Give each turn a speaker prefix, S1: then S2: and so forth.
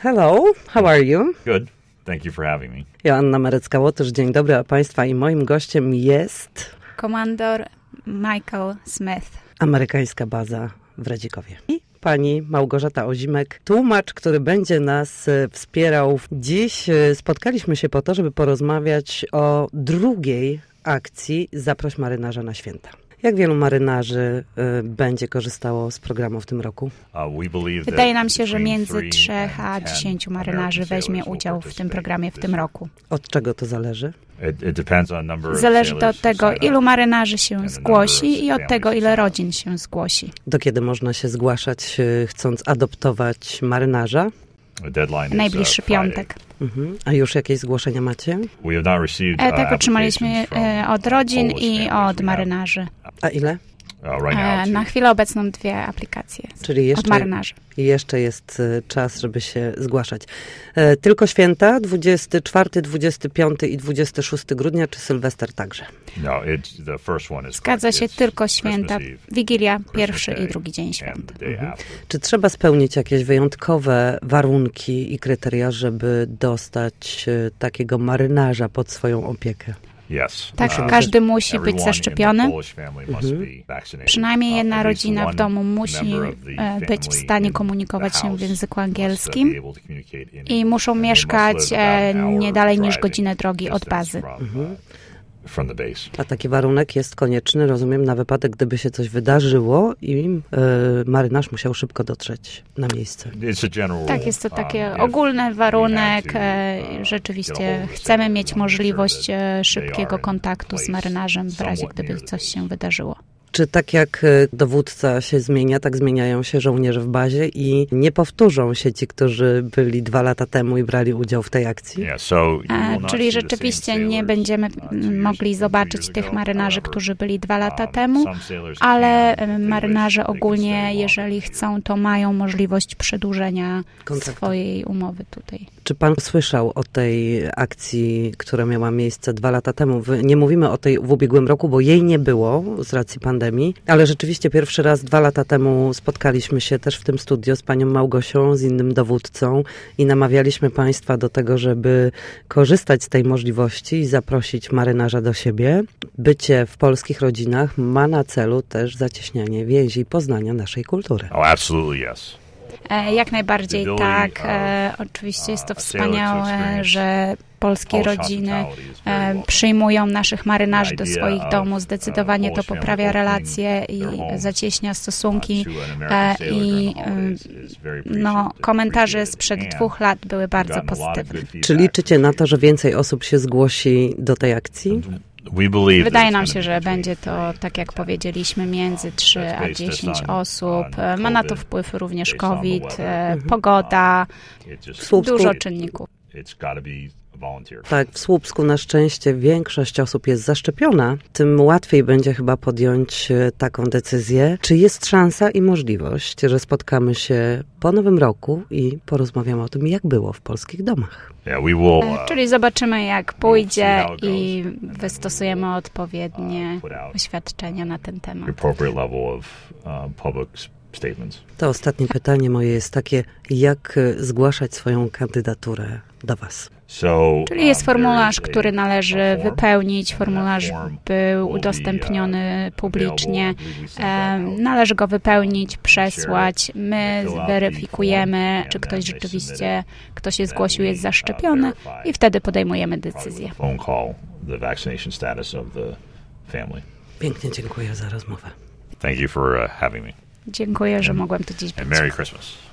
S1: Hello, how are you?
S2: Good. Thank you for having me.
S1: Joanna Marecka-Łotysz, dzień dobry, a Państwa, i moim gościem jest
S3: komandor Michael Smith.
S1: Amerykańska baza w Radzikowie. I pani Małgorzata Ozimek, tłumacz, który będzie nas wspierał. Dziś spotkaliśmy się po to, żeby porozmawiać o drugiej akcji Zaproś marynarza na święta. Jak wielu marynarzy będzie korzystało z programu w tym roku?
S3: Wydaje nam się, że między 3 a 10 marynarzy weźmie udział w tym programie w tym roku.
S1: Od czego to zależy?
S3: Zależy to od tego, ilu marynarzy się zgłosi i od tego, ile rodzin się zgłosi.
S1: Do kiedy można się zgłaszać, chcąc adoptować marynarza?
S3: Najbliższy piątek.
S1: A już jakieś zgłoszenia macie?
S3: Tak, otrzymaliśmy od rodzin i od marynarzy.
S1: A ile?
S3: Na chwilę obecną 2 aplikacje.
S1: Czyli
S3: od marynarzy.
S1: Jeszcze jest czas, żeby się zgłaszać. Tylko święta, 24, 25 i 26 grudnia, czy Sylwester także?
S3: Zgadza się, tylko święta, Wigilia, pierwszy i drugi dzień świąt.
S1: Czy trzeba spełnić jakieś wyjątkowe warunki i kryteria, żeby dostać takiego marynarza pod swoją opiekę?
S3: Tak, każdy musi być zaszczepiony. Przynajmniej jedna rodzina w domu musi być w stanie komunikować się w języku angielskim i muszą mieszkać nie dalej niż godzinę drogi od bazy.
S1: A taki warunek jest konieczny, rozumiem, na wypadek, gdyby się coś wydarzyło i marynarz musiał szybko dotrzeć na miejsce.
S3: Tak, jest to taki ogólny warunek. Rzeczywiście chcemy mieć możliwość szybkiego kontaktu z marynarzem w razie, gdyby coś się wydarzyło.
S1: Czy tak jak dowódca się zmienia, tak zmieniają się żołnierze w bazie i nie powtórzą się ci, którzy byli 2 lata temu i brali udział w tej akcji?
S3: Czyli rzeczywiście nie będziemy mogli zobaczyć tych marynarzy, którzy byli 2 lata temu, ale marynarze ogólnie, jeżeli chcą, to mają możliwość przedłużenia swojej umowy tutaj.
S1: Czy pan słyszał o tej akcji, która miała miejsce 2 lata temu? Nie mówimy o tej w ubiegłym roku, bo jej nie było z racji pandemii, ale rzeczywiście pierwszy raz 2 lata temu spotkaliśmy się też w tym studio z panią Małgosią, z innym dowódcą i namawialiśmy państwa do tego, żeby korzystać z tej możliwości i zaprosić marynarza do siebie. Bycie w polskich rodzinach ma na celu też zacieśnianie więzi i poznania naszej kultury.
S2: Absolutely yes.
S3: Jak najbardziej tak. Oczywiście jest to wspaniałe, że polskie rodziny przyjmują naszych marynarzy do swoich domów. Zdecydowanie to poprawia relacje i zacieśnia stosunki. I komentarze sprzed 2 lat były bardzo pozytywne.
S1: Czy liczycie na to, że więcej osób się zgłosi do tej akcji?
S3: Wydaje nam się, że będzie to, tak jak powiedzieliśmy, między 3 a 10 osób. Ma na to wpływ również COVID, pogoda, dużo czynników.
S1: Tak, w Słupsku na szczęście większość osób jest zaszczepiona, tym łatwiej będzie chyba podjąć taką decyzję. Czy jest szansa i możliwość, że spotkamy się po Nowym Roku i porozmawiamy o tym, jak było w polskich domach?
S3: Czyli zobaczymy, jak pójdzie i wystosujemy odpowiednie oświadczenia na ten temat.
S1: To ostatnie pytanie moje jest takie, jak zgłaszać swoją kandydaturę do was?
S3: Czyli jest formularz, który należy wypełnić. Formularz był udostępniony publicznie. Należy go wypełnić, przesłać. My weryfikujemy, czy ktoś rzeczywiście, kto się zgłosił, jest zaszczepiony i wtedy podejmujemy decyzję.
S1: Pięknie dziękuję za rozmowę.
S2: Thank you for having me.
S3: Dziękuję, że mogłem tu dziś być.
S2: Merry Christmas.